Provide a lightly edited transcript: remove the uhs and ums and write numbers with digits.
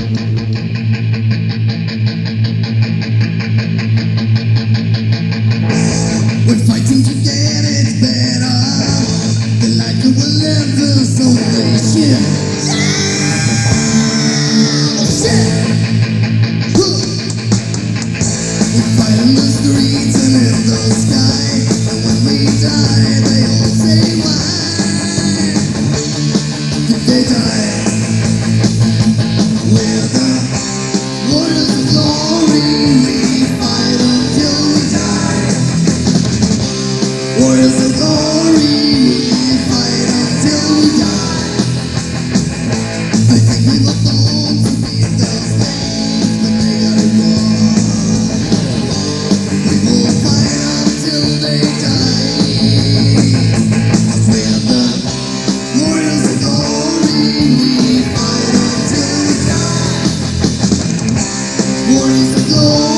We're fighting to get it better. The life that will never so shit. Oh shit! We fight on the streets and in the sky. And when we die, they all say why did they die? We're the warriors of glory. We fight until we die. Warriors of glory, we fight until we die. They think we were born to be the slaves, but they got it wrong. We will fight until they die. 'Cause we're the warriors of glory, we fight until we die. Warriors of glory.